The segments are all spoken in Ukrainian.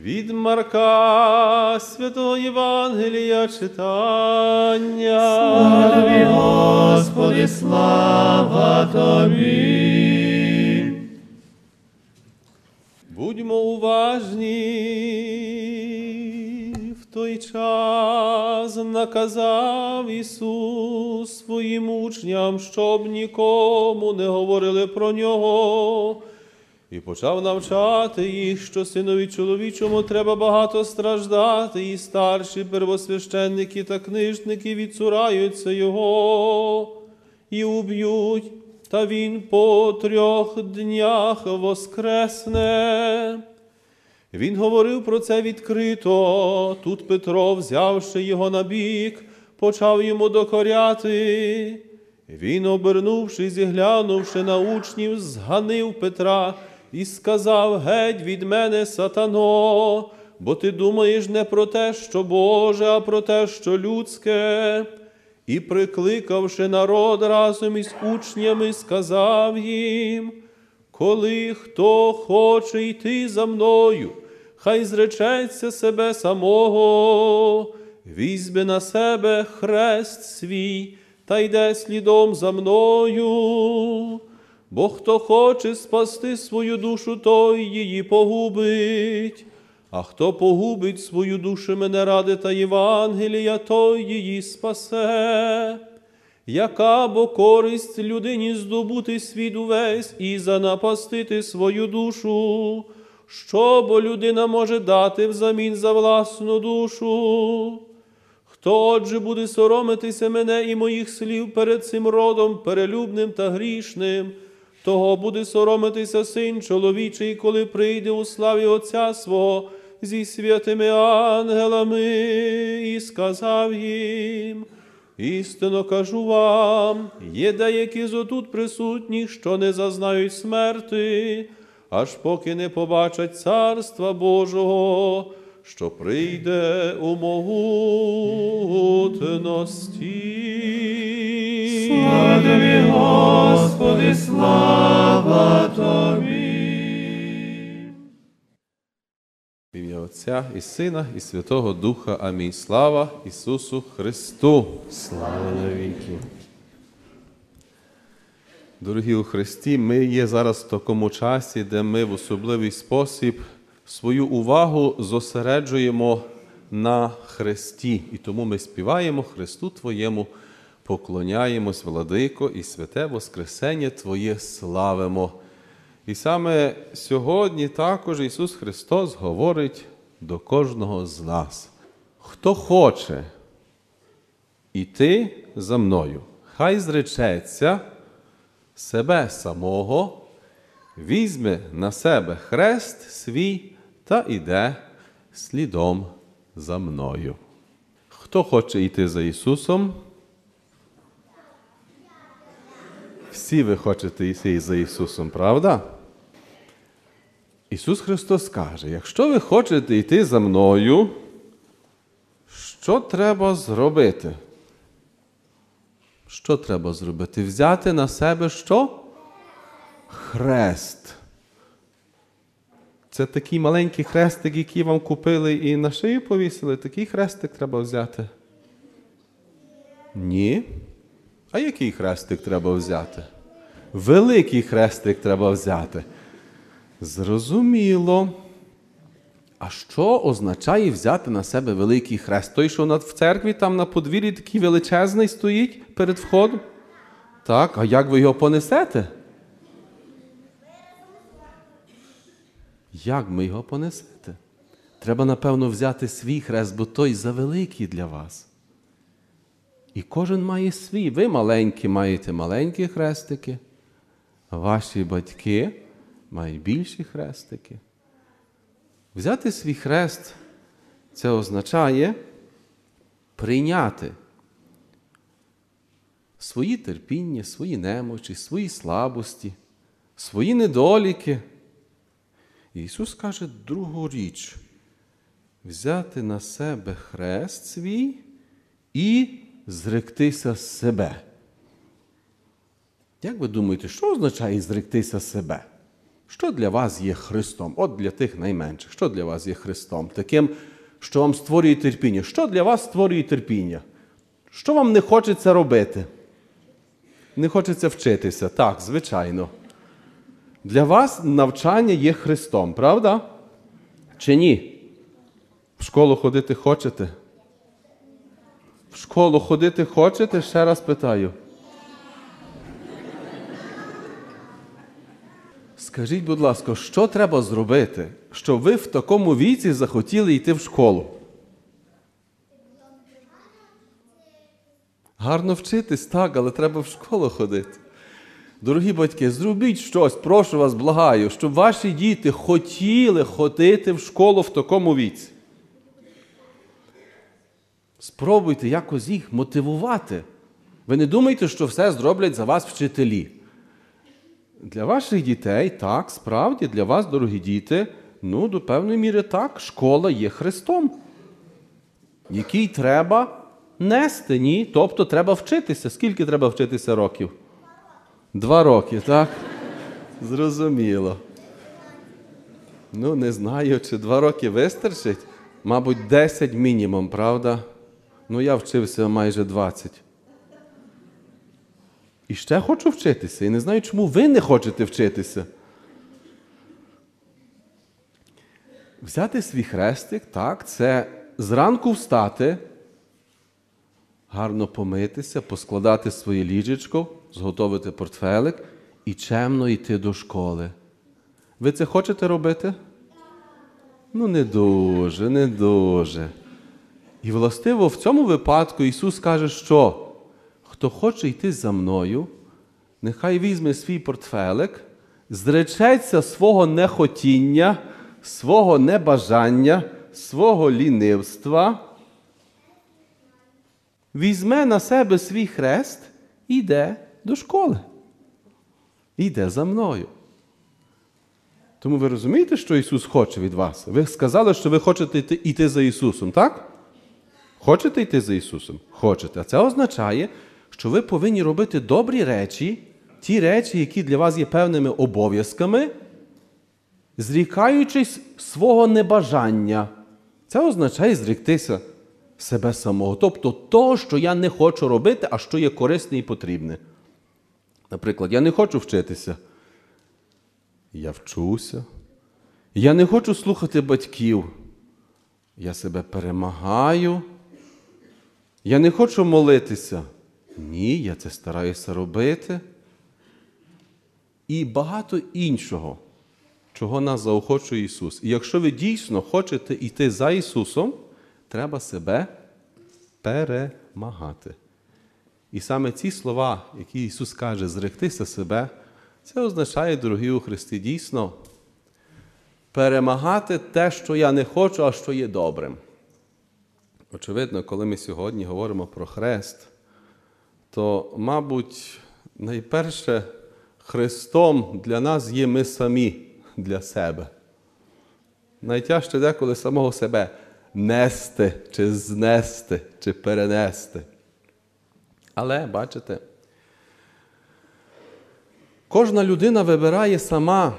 Від Марка Святого Євангелія читання. Слава тобі, Господи, слава тобі. Будьмо уважні. В той час наказав Ісус своїм учням, щоб нікому не говорили про Нього. І почав навчати їх, що Синові Чоловічому треба багато страждати, і старші первосвященники та книжники відцураються Його і уб'ють, та Він по 3 днях воскресне. Він говорив про це відкрито. Тут Петро, взявши його на бік, почав йому докоряти. Він, обернувшись і глянувши на учнів, зганив Петра і сказав: «Геть від мене, сатано, бо ти думаєш не про те, що Боже, а про те, що людське». І, прикликавши народ разом із учнями, сказав їм: «Коли хто хоче йти за мною, хай зречеться себе самого, візьме на себе хрест свій та йде слідом за мною. Бо хто хоче спасти свою душу, той її погубить, а хто погубить свою душу мене ради та Євангелія, той її спасе. Яка бо користь людині здобути світ увесь і занапастити свою душу? Що бо людина може дати взамін за власну душу? Хто отже буде соромитися мене і моїх слів перед цим родом перелюбним та грішним, того буде соромитися Син Чоловічий, коли прийде у славі Отця свого зі святими ангелами». І сказав їм: «Істинно кажу вам, є деякі з отут присутніх, що не зазнають смерти, аж поки не побачать Царства Божого, що прийде у могутності». Слава тобі, Господи, слава тобі. В ім'я Отця і Сина, і Святого Духа. Амінь. Слава Ісусу Христу! Слава навіки. Дорогі у Христі, ми є зараз в такому часі, де ми в особливий спосіб свою увагу зосереджуємо на Христі. І тому ми співаємо: «Христу Твоєму поклоняємось, Владико, і святе Воскресення Твоє славимо». І саме сьогодні також Ісус Христос говорить до кожного з нас: хто хоче іти за мною, хай зречеться себе самого, візьме на себе хрест свій та іде слідом за мною. Хто хоче йти за Ісусом? Всі ви хочете йти за Ісусом, правда? Ісус Христос каже: якщо ви хочете йти за мною, що треба зробити? Що треба зробити? Взяти на себе що? Хрест. Це такий маленький хрестик, який вам купили і на шию повісили? Такий хрестик треба взяти? Ні. А який хрестик треба взяти? Великий хрестик треба взяти. Зрозуміло. А що означає взяти на себе великий хрест? Той, що в церкві, там на подвір'ї такий величезний стоїть перед входом? Так, а як ви його понесете? Як ми його понесете? Треба, напевно, взяти свій хрест, бо той завеликий для вас. І кожен має свій. Ви маленькі маєте маленькі хрестики, а ваші батьки мають більші хрестики. Взяти свій хрест – це означає прийняти свої терпіння, свої немочі, свої слабості, свої недоліки. І Ісус каже другу річ – взяти на себе хрест свій і зректися себе. Як ви думаєте, що означає зректися себе? Що для вас є Христом? От для тих найменших. Що для вас є Христом? Таким, що вам створює терпіння. Що для вас створює терпіння? Що вам не хочеться робити? Не хочеться вчитися. Так, звичайно. Для вас навчання є Христом, правда? Чи ні? В школу ходити хочете? В школу ходити хочете? Ще раз питаю. Скажіть, будь ласка, що треба зробити, щоб ви в такому віці захотіли йти в школу? Гарно вчитись, так, але треба в школу ходити. Дорогі батьки, зробіть щось, прошу вас, благаю, щоб ваші діти хотіли ходити в школу в такому віці. Спробуйте якось їх мотивувати. Ви не думайте, що все зроблять за вас вчителі. Для ваших дітей, так, справді, для вас, дорогі діти, до певної міри так, школа є Христом, який треба нести, ні? Тобто треба вчитися. Скільки треба вчитися років? 2 роки, так? Зрозуміло. Не знаю, чи 2 роки вистачить. Мабуть, 10 мінімум, правда? Я вчився майже 20. І ще хочу вчитися. І не знаю, чому ви не хочете вчитися. Взяти свій хрестик, так, це зранку встати, гарно помитися, поскладати своє ліжечко, зготовити портфелик і чемно йти до школи. Ви це хочете робити? Не дуже, не дуже. І властиво в цьому випадку Ісус каже, що хто хоче йти за мною, нехай візьме свій портфелик, зречеться свого нехотіння, свого небажання, свого лінивства, візьме на себе свій хрест і йде до школи. Йде за мною. Тому ви розумієте, що Ісус хоче від вас? Ви сказали, що ви хочете йти за Ісусом, так? Хочете йти за Ісусом? Хочете. А це означає, що ви повинні робити добрі речі, ті речі, які для вас є певними обов'язками, зрікаючись свого небажання. Це означає зріктися себе самого. Тобто то, що я не хочу робити, а що є корисне і потрібне. Наприклад, я не хочу вчитися. Я вчуся. Я не хочу слухати батьків. Я себе перемагаю. Я не хочу молитися. Ні, я це стараюся робити. І багато іншого, чого нас заохочує Ісус. І якщо ви дійсно хочете йти за Ісусом, треба себе перемагати. І саме ці слова, які Ісус каже, зректися себе, це означає, дорогі у Христі, дійсно перемагати те, що я не хочу, а що є добрим. Очевидно, коли ми сьогодні говоримо про хрест, то, мабуть, найперше Христом для нас є ми самі для себе. Найтяжче деколи самого себе нести, чи знести, чи перенести. Але, бачите, кожна людина вибирає сама,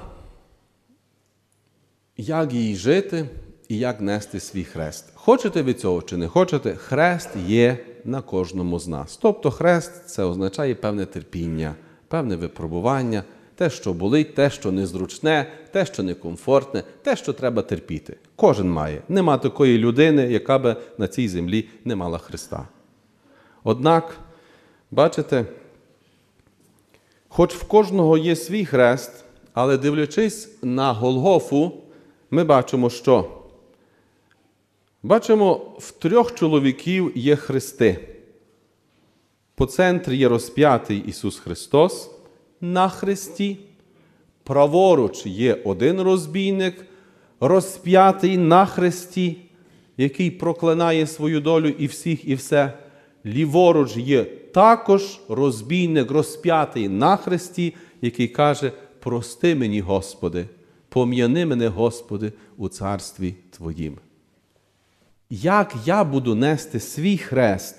як їй жити і як нести свій хрест. Хочете ви цього чи не хочете, хрест є на кожному з нас. Тобто хрест – це означає певне терпіння, певне випробування, те, що болить, те, що незручне, те, що некомфортне, те, що треба терпіти. Кожен має. Нема такої людини, яка би на цій землі не мала Христа. Однак, бачите, хоч в кожного є свій хрест, але дивлячись на Голгофу, ми бачимо, що? Бачимо, в 3 чоловіків є хрести. По центрі є розп'ятий Ісус Христос на хресті. Праворуч є один розбійник, розп'ятий на хресті, який проклинає свою долю і всіх, і все. Ліворуч є також розбійник, розп'ятий на хресті, який каже: «Прости мені, Господи, пом'яни мене, Господи, у царстві Твоїм». Як я буду нести свій хрест?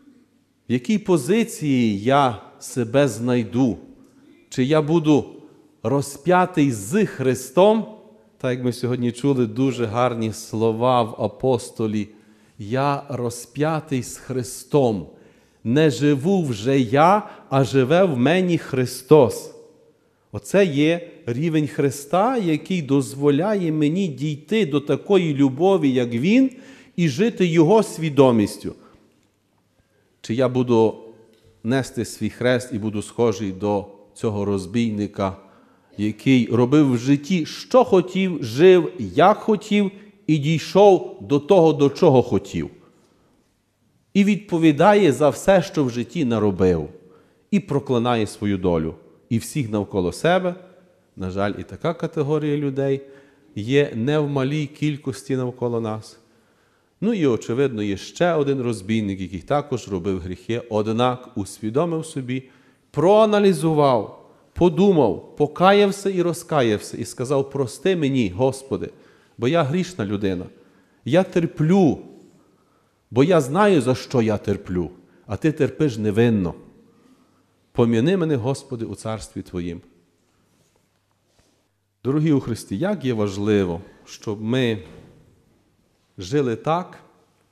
В якій позиції я себе знайду? Чи я буду розп'ятий з Христом, так як ми сьогодні чули дуже гарні слова в апостолі, я розп'ятий з Христом, не живу вже я, а живе в мені Христос. Оце є рівень Христа, який дозволяє мені дійти до такої любові, як Він, і жити Його свідомістю. Чи я буду нести свій хрест і буду схожий до цього розбійника, який робив в житті, що хотів, жив, як хотів, і дійшов до того, до чого хотів. І відповідає за все, що в житті наробив, і проклинає свою долю. І всіх навколо себе, на жаль, і така категорія людей є не в малій кількості навколо нас. Ну і, очевидно, є ще один розбійник, який також робив гріхи, однак усвідомив собі, проаналізував, подумав, покаявся і розкаявся, і сказав: прости мені, Господи, бо я грішна людина, я терплю, бо я знаю, за що я терплю, а Ти терпиш невинно. Пом'яни мене, Господи, у Царстві Твоїм. Дорогі у Христі, як є важливо, щоб ми жили так,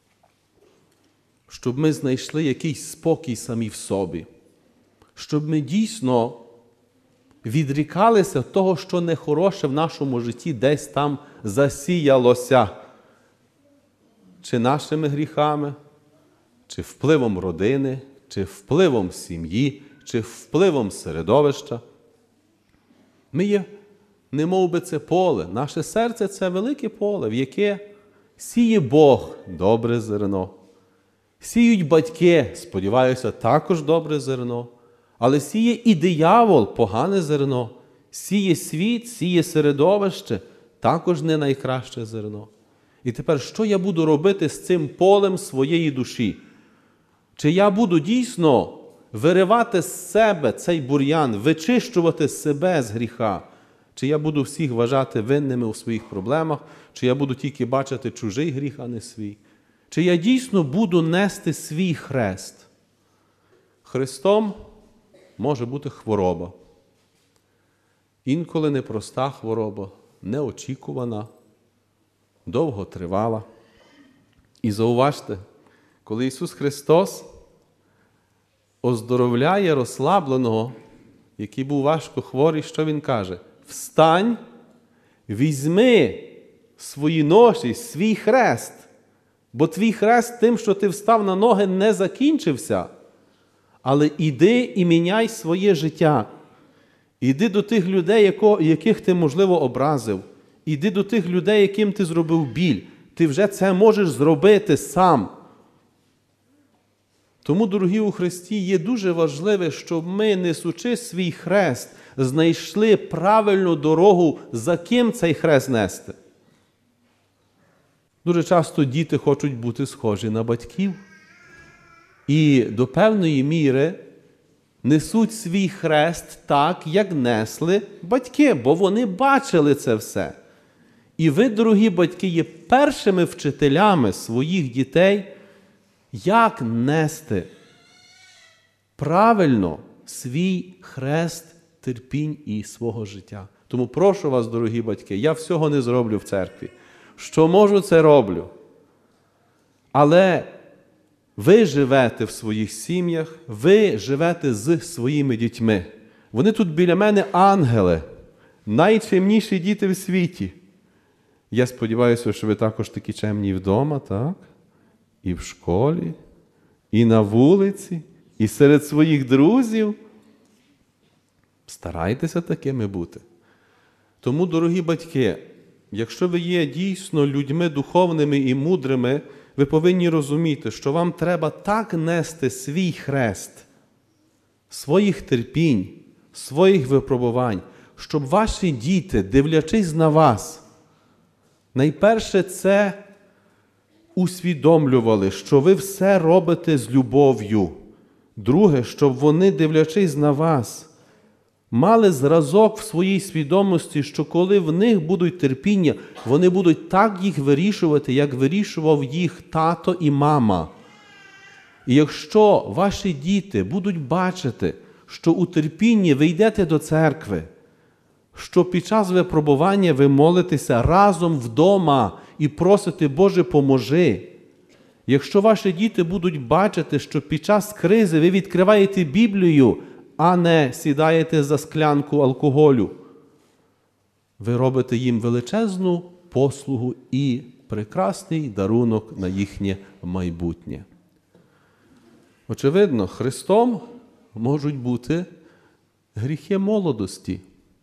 щоб ми знайшли якийсь спокій самі в собі, щоб ми дійсно відрікалися того, що нехороше в нашому житті десь там засіялося. Чи нашими гріхами, чи впливом родини, чи впливом сім'ї, чи впливом середовища. Ми є, немов би це поле. Наше серце – це велике поле, в яке сіє Бог добре зерно. Сіють батьки, сподіваюся, також добре зерно. Але сіє і диявол погане зерно. Сіє світ, сіє середовище, також не найкраще зерно. І тепер, що я буду робити з цим полем своєї душі? Чи я буду дійсно виривати з себе цей бур'ян, вичищувати себе з гріха? Чи я буду всіх вважати винними у своїх проблемах? Чи я буду тільки бачити чужий гріх, а не свій? Чи я дійсно буду нести свій хрест? Хрестом може бути хвороба. Інколи непроста хвороба, неочікувана, довготривала. І зауважте, коли Ісус Христос оздоровляє розслабленого, який був важко хворий, що Він каже? Встань, візьми свої ноші, свій хрест, бо твій хрест тим, що ти встав на ноги, не закінчився. Але іди і міняй своє життя. Іди до тих людей, яких ти, можливо, образив. Іди до тих людей, яким ти зробив біль. Ти вже це можеш зробити сам. Тому, дорогі у Христі, є дуже важливе, щоб ми, несучи свій хрест, знайшли правильну дорогу, за ким цей хрест нести. Дуже часто діти хочуть бути схожі на батьків. І до певної міри несуть свій хрест так, як несли батьки, бо вони бачили це все. І ви, дорогі батьки, є першими вчителями своїх дітей, як нести правильно свій хрест терпінь і свого життя. Тому прошу вас, дорогі батьки, я всього не зроблю в церкві. Що можу, це роблю. Але ви живете в своїх сім'ях, ви живете з своїми дітьми. Вони тут біля мене ангели, найчемніші діти в світі. Я сподіваюся, що ви також такі чемні вдома, так? І в школі, і на вулиці, і серед своїх друзів. Старайтеся такими бути. Тому, дорогі батьки, якщо ви є дійсно людьми духовними і мудрими, ви повинні розуміти, що вам треба так нести свій хрест, своїх терпінь, своїх випробувань, щоб ваші діти, дивлячись на вас, найперше це усвідомлювали, що ви все робите з любов'ю. Друге, щоб вони, дивлячись на вас, мали зразок в своїй свідомості, що коли в них будуть терпіння, вони будуть так їх вирішувати, як вирішував їх тато і мама. І якщо ваші діти будуть бачити, що у терпінні ви йдете до церкви, що під час випробування ви молитеся разом вдома і просите, Боже, поможи. Якщо ваші діти будуть бачити, що під час кризи ви відкриваєте Біблію, а не сідаєте за склянку алкоголю, ви робите їм величезну послугу і прекрасний дарунок на їхнє майбутнє. Очевидно, Христом можуть бути гріхи молодості.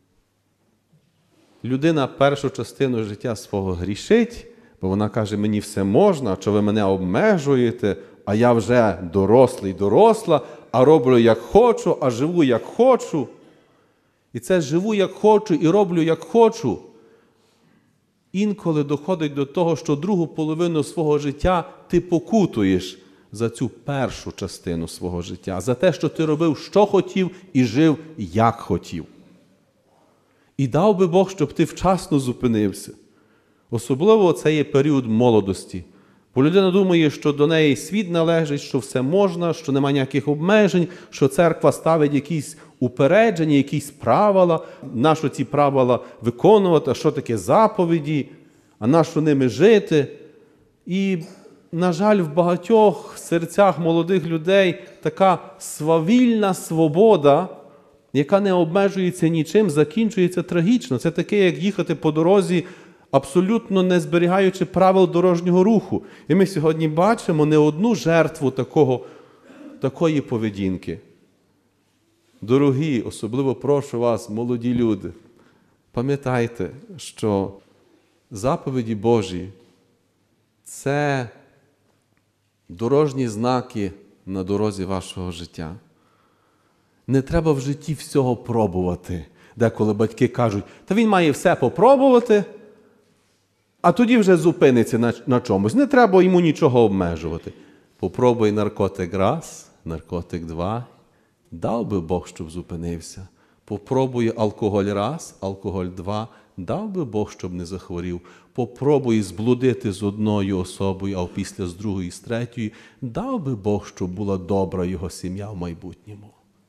Людина першу частину життя свого грішить, бо вона каже, мені все можна, що ви мене обмежуєте, а я вже доросла, а роблю як хочу, а живу як хочу. І це живу як хочу і роблю як хочу. Інколи доходить до того, що другу половину свого життя ти покутуєш за цю першу частину свого життя, за те, що ти робив, що хотів і жив, як хотів. І дав би Бог, щоб ти вчасно зупинився. Особливо це є період молодості. Бо людина думає, що до неї світ належить, що все можна, що немає ніяких обмежень, що церква ставить якісь упередження, якісь правила, на що ці правила виконувати, а що таке заповіді, а на що ними жити. І, на жаль, в багатьох серцях молодих людей така свавільна свобода, яка не обмежується нічим, закінчується трагічно. Це таке, як їхати по дорозі, абсолютно не зберігаючи правил дорожнього руху. І ми сьогодні бачимо не одну жертву такої поведінки. Дорогі, особливо прошу вас, молоді люди, пам'ятайте, що заповіді Божі – це дорожні знаки на дорозі вашого життя. Не треба в житті всього пробувати. Деколи батьки кажуть, та він має все попробувати, а тоді вже зупиниться на чомусь. Не треба йому нічого обмежувати. Попробуй наркотик раз, наркотик два. Дав би Бог, щоб зупинився. Попробуй алкоголь раз, алкоголь два. Дав би Бог, щоб не захворів. Попробуй зблудити з одною особою, а після з другої, з третьої. Дав би Бог, щоб була добра його сім'я в майбутньому.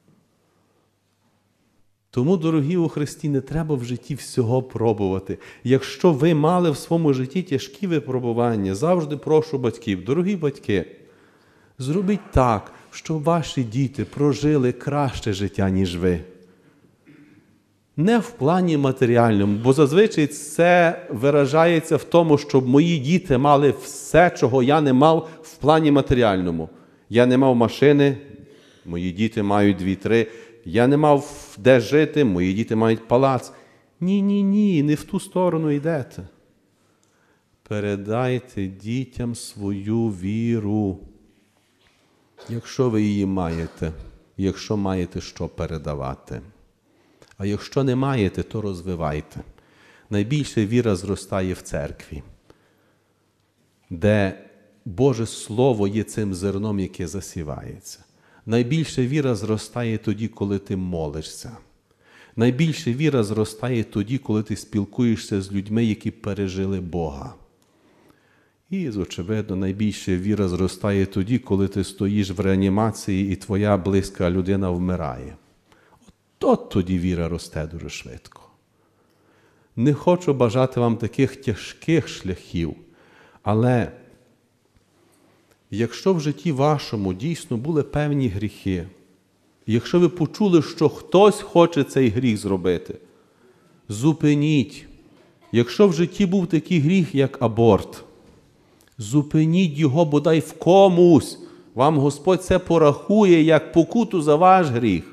Тому, дорогі у Христі, не треба в житті всього пробувати. Якщо ви мали в своєму житті тяжкі випробування, завжди прошу батьків, дорогі батьки, зробіть так, щоб ваші діти прожили краще життя, ніж ви. Не в плані матеріальному, бо зазвичай це виражається в тому, щоб мої діти мали все, чого я не мав в плані матеріальному. Я не мав машини, мої діти мають 2-3. Я не мав де жити, мої діти мають палац. Ні, не в ту сторону йдете. Передайте дітям свою віру, якщо ви її маєте, якщо маєте що передавати. А якщо не маєте, то розвивайте. Найбільше віра зростає в церкві, де Боже Слово є цим зерном, яке засівається. Найбільше віра зростає тоді, коли ти молишся. Найбільше віра зростає тоді, коли ти спілкуєшся з людьми, які пережили Бога. І, очевидно, найбільше віра зростає тоді, коли ти стоїш в реанімації і твоя близька людина вмирає. От тоді віра росте дуже швидко. Не хочу бажати вам таких тяжких шляхів, але якщо в житті вашому дійсно були певні гріхи, якщо ви почули, що хтось хоче цей гріх зробити, зупиніть. Якщо в житті був такий гріх, як аборт, зупиніть його бодай в комусь. Вам Господь це порахує як покуту за ваш гріх.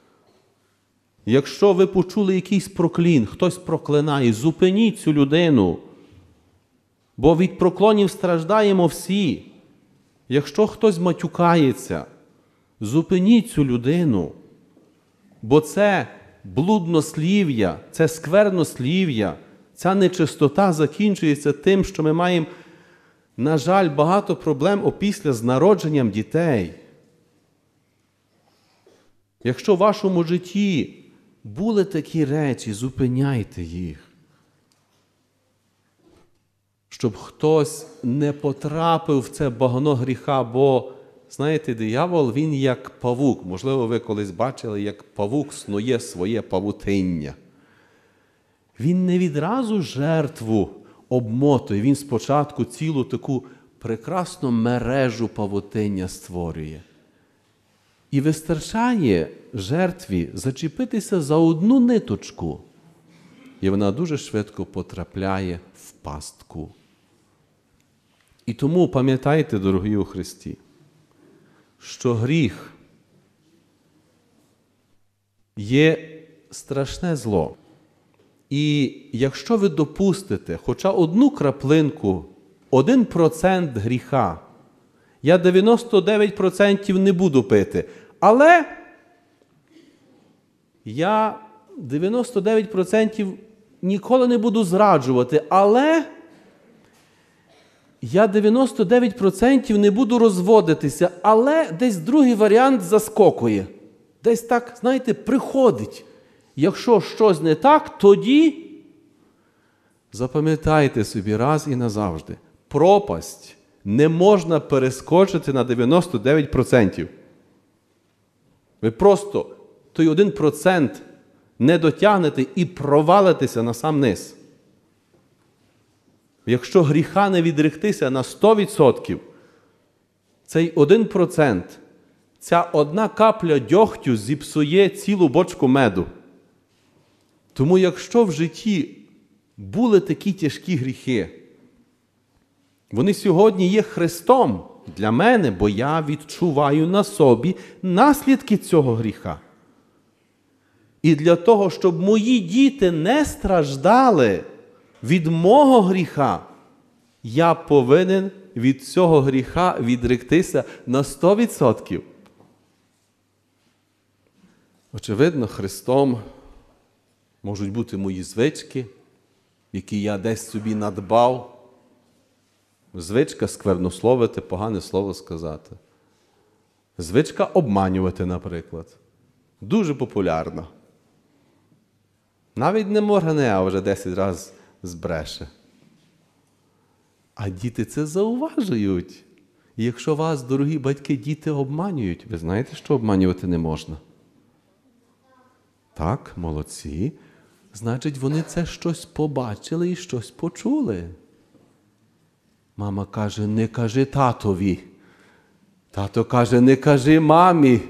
Якщо ви почули якийсь проклін, хтось проклинає, зупиніть цю людину. Бо від проклонів страждаємо всі. Якщо хтось матюкається, зупиніть цю людину. Бо це блуднослів'я, це сквернослів'я, ця нечистота закінчується тим, що ми маємо, на жаль, багато проблем опісля з народженням дітей. Якщо в вашому житті були такі речі, зупиняйте їх. Щоб хтось не потрапив в це багно гріха, бо, знаєте, диявол, він як павук. Можливо, ви колись бачили, як павук снує своє павутиння. Він не відразу жертву обмотує, він спочатку цілу таку прекрасну мережу павутиння створює. І вистачає жертві зачепитися за одну ниточку, і вона дуже швидко потрапляє в пастку. І тому пам'ятайте, дорогі у Христі, що гріх є страшне зло. І якщо ви допустите хоча одну краплинку, 1% гріха, я 99% не буду пити, але я 99% ніколи не буду зраджувати, але я 99% не буду розводитися, але десь другий варіант заскокує. Десь так, знаєте, приходить. Якщо щось не так, тоді запам'ятайте собі раз і назавжди. Пропасть не можна перескочити на 99%. Ви просто той 1% не дотягнете і провалитеся на сам низ. Якщо гріха не відректися на 100%, цей 1%, ця одна капля дьогтю зіпсує цілу бочку меду. Тому якщо в житті були такі тяжкі гріхи, вони сьогодні є хрестом для мене, бо я відчуваю на собі наслідки цього гріха. І для того, щоб мої діти не страждали від мого гріха, я повинен від цього гріха відректися на 100%. Очевидно, Христом можуть бути мої звички, які я десь собі надбав. Звичка сквернословити, погане слово сказати. Звичка обманювати, наприклад. Дуже популярна. Навіть не моргне, а вже 10 разів збреше. А діти це зауважують. І якщо вас, дорогі батьки, діти обманюють, ви знаєте, що обманювати не можна? Так, молодці. Значить, вони це щось побачили і щось почули. Мама каже, не кажи татові. Тато каже, не кажи мамі.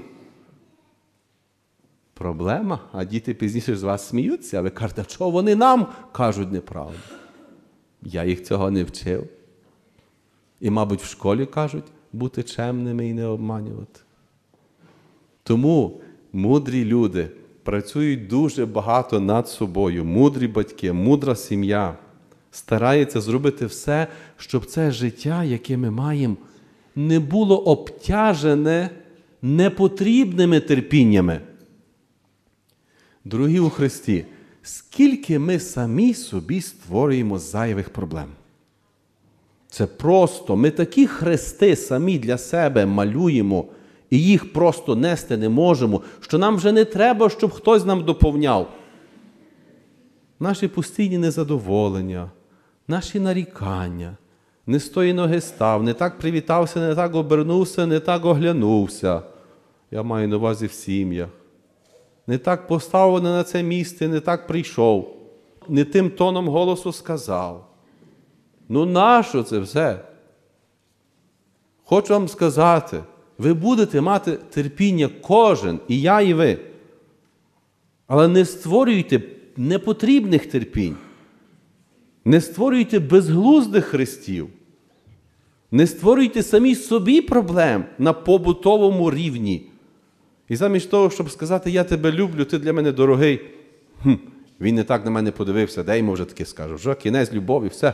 Проблема, а діти пізніше з вас сміються, а ви кажете, що вони нам кажуть неправду. Я їх цього не вчив. І, мабуть, в школі кажуть, бути чемними і не обманювати. Тому мудрі люди працюють дуже багато над собою. Мудрі батьки, мудра сім'я старається зробити все, щоб це життя, яке ми маємо, не було обтяжене непотрібними терпіннями. Дорогі у Христі, скільки ми самі собі створюємо зайвих проблем. Це просто, ми такі хрести самі для себе малюємо, і їх просто нести не можемо, що нам вже не треба, щоб хтось нам доповняв. Наші постійні незадоволення, наші нарікання, не з тої ноги став, не так привітався, не так обернувся, не так оглянувся. Я маю на увазі в сім'ях. Не так поставлений на це місце, не так прийшов. Не тим тоном голосу сказав. Ну нащо це все? Хочу вам сказати, ви будете мати терпіння кожен, і я, і ви. Але не створюйте непотрібних терпінь. Не створюйте безглуздих хрестів. Не створюйте самі собі проблем на побутовому рівні. І замість того, щоб сказати, я тебе люблю, ти для мене дорогий, він не так на мене подивився, де йому вже таке скажу, вже кінець любові, все.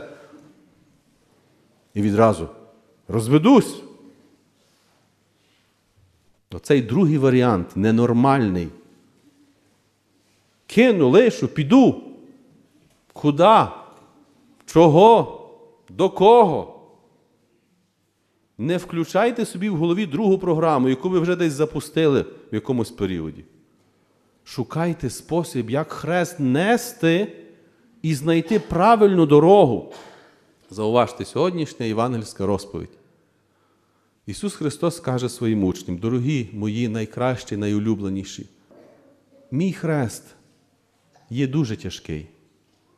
І відразу розведусь. Оцей другий варіант, ненормальний. Кину, лишу, піду. Куди? Чого? До кого? Не включайте собі в голові другу програму, яку ви вже десь запустили в якомусь періоді. Шукайте спосіб, як хрест нести і знайти правильну дорогу. Зауважте, сьогоднішня євангельська розповідь. Ісус Христос каже своїм учням, дорогі мої найкращі, найулюбленіші, мій хрест є дуже тяжкий.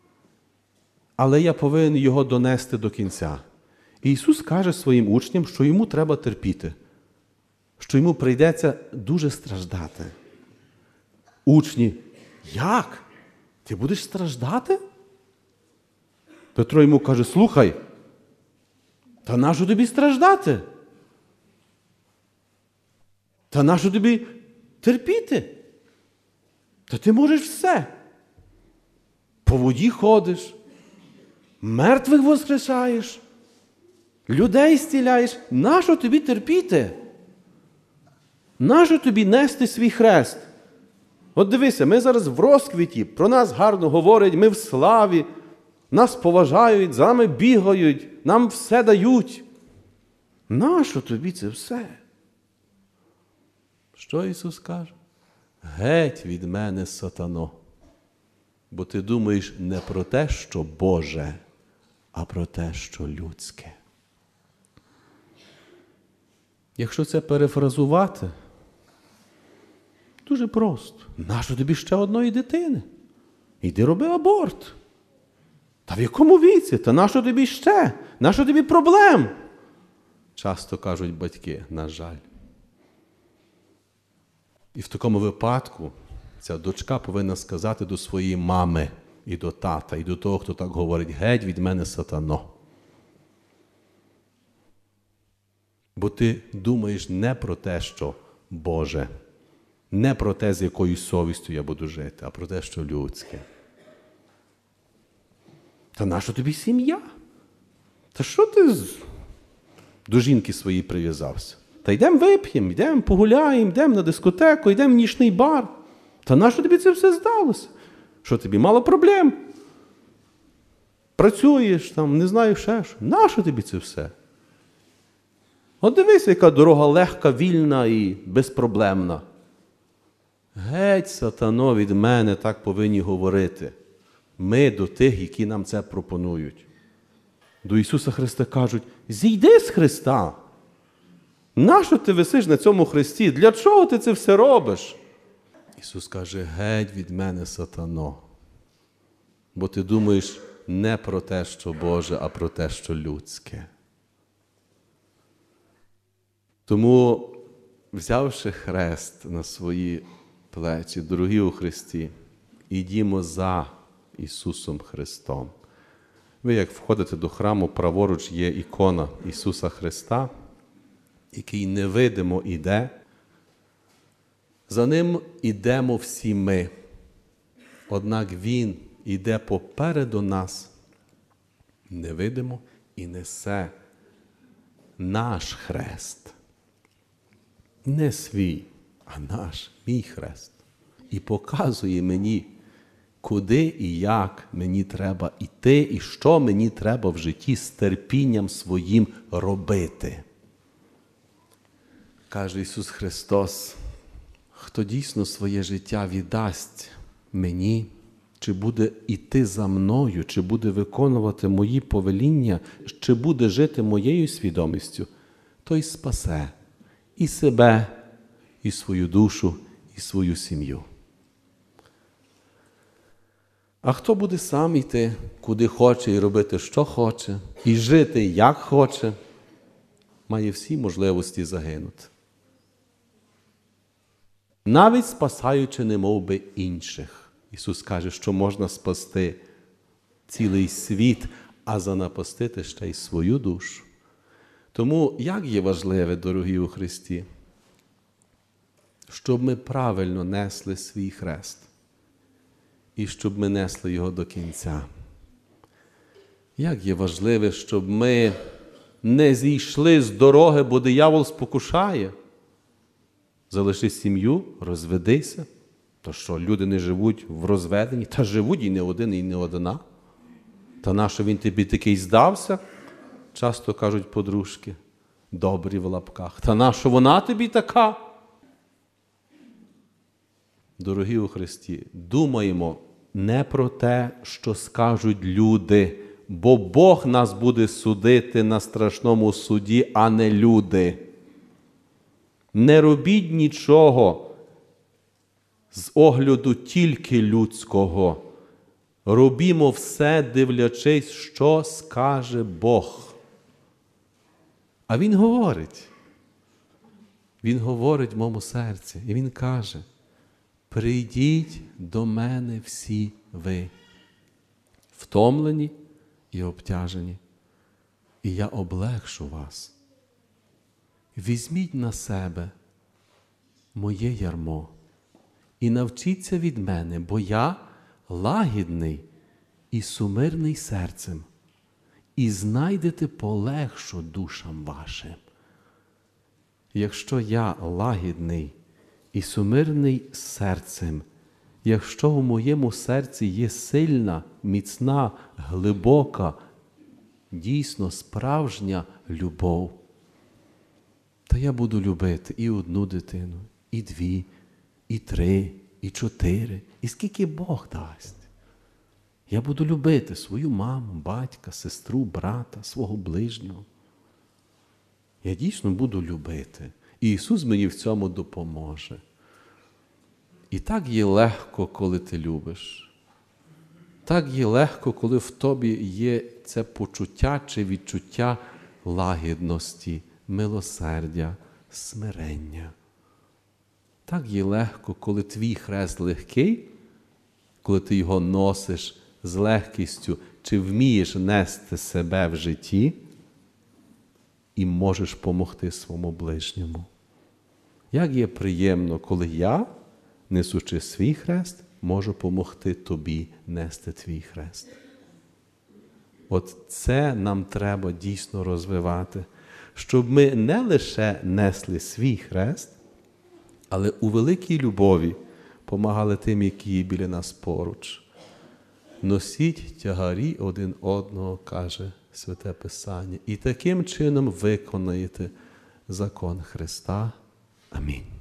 але я повинен його донести до кінця. І Ісус каже своїм учням, що йому треба терпіти, що йому прийдеться дуже страждати. Учні, як? Ти будеш страждати? Петро йому каже, слухай, та нащо тобі страждати? Та нащо тобі терпіти? Та ти можеш все. По воді ходиш, мертвих воскрешаєш, людей зціляєш. Нащо тобі терпіти? Нащо тобі нести свій хрест? От дивися, ми зараз в розквіті, про нас гарно говорять, ми в славі, нас поважають, за нами бігають, нам все дають. Нащо тобі це все? Що Ісус каже? Геть від мене, сатано, бо ти думаєш не про те, що Боже, а про те, що людське. Якщо це перефразувати, дуже просто. Нащо тобі ще одної дитини? Іди роби аборт. Та в якому віці? Та нащо тобі ще? Нащо тобі проблем? Часто кажуть батьки, на жаль. І в такому випадку ця дочка повинна сказати до своєї мами і до тата, і до того, хто так говорить, геть від мене, сатано. Бо ти думаєш не про те, що Боже, не про те, з якою совістю я буду жити, а про те, що людське. Та нащо тобі сім'я? Та що ти до жінки своєї прив'язався? Та йдемо вип'ємо, йдемо погуляємо, йдемо на дискотеку, йдемо в нічний бар. Та нащо тобі це все здалося? Що тобі мало проблем? Працюєш там, не знаю ще що. Нащо тобі це все? От дивися, яка дорога легка, вільна і безпроблемна. Геть, сатано, від мене, так повинні говорити. Ми до тих, які нам це пропонують. До Ісуса Христа кажуть, зійди з Христа. Нащо ти висиш на цьому хресті? Для чого ти це все робиш? Ісус каже, геть від мене, сатано. Бо ти думаєш не про те, що Боже, а про те, що людське. Тому, взявши хрест на свої плечі, дорогі у Христі, ідімо за Ісусом Христом. Ви, як входите до храму, праворуч є ікона Ісуса Христа, який невидимо іде. За Ним ідемо всі ми. Однак Він іде попереду нас, невидимо, і несе наш хрест. Не свій, а наш, мій хрест. І показує мені, куди і як мені треба йти, і що мені треба в житті з терпінням своїм робити. Каже Ісус Христос, хто дійсно своє життя віддасть мені, чи буде йти за мною, чи буде виконувати мої повеління, чи буде жити моєю свідомістю, той спасе і себе, і свою душу, і свою сім'ю. А хто буде сам йти, куди хоче, і робити, що хоче, і жити, як хоче, має всі можливості загинути. Навіть спасаючи немов би інших. Ісус каже, що можна спасти цілий світ, а занапастити ще й свою душу. Тому як є важливе, дорогі у Христі, щоб ми правильно несли свій хрест і щоб ми несли його до кінця. Як є важливе, щоб ми не зійшли з дороги, бо диявол спокушає. Залиши сім'ю, розведися. То що, люди не живуть в розведенні? Та живуть і не один, і не одна. Та нащо він тобі такий здався? Часто кажуть подружки, добрі в лапках. Та нащо вона тобі така? Дорогі у Христі, думаємо не про те, що скажуть люди, бо Бог нас буде судити на страшному суді, а не люди. Не робіть нічого з огляду тільки людського. робімо все, дивлячись, що скаже Бог. А Він говорить в моєму серці, і Він каже: прийдіть до мене всі ви, втомлені і обтяжені, і я облегшу вас. Візьміть на себе моє ярмо і навчіться від мене, бо я лагідний і сумирний серцем, і знайдете полегшу душам вашим. Якщо я лагідний і сумирний серцем, якщо у моєму серці є сильна, міцна, глибока, дійсно справжня любов, то я буду любити і одну дитину, і дві, і три, і чотири, і скільки Бог дасть. Я буду любити свою маму, батька, сестру, брата, свого ближнього. Я дійсно буду любити. І Ісус мені в цьому допоможе. І так є легко, коли ти любиш. Так є легко, коли в тобі є це почуття чи відчуття лагідності, милосердя, смирення. Так є легко, коли твій хрест легкий, коли ти його носиш з легкістю, чи вмієш нести себе в житті і можеш помогти своєму ближньому. Як є приємно, коли я, несучи свій хрест, можу помогти тобі нести твій хрест. От це нам треба дійсно розвивати, щоб ми не лише несли свій хрест, але у великій любові помагали тим, які є біля нас поруч. Носіть тягарі один одного, каже Святе Писання, і таким чином виконаєте закон Христа. Амінь.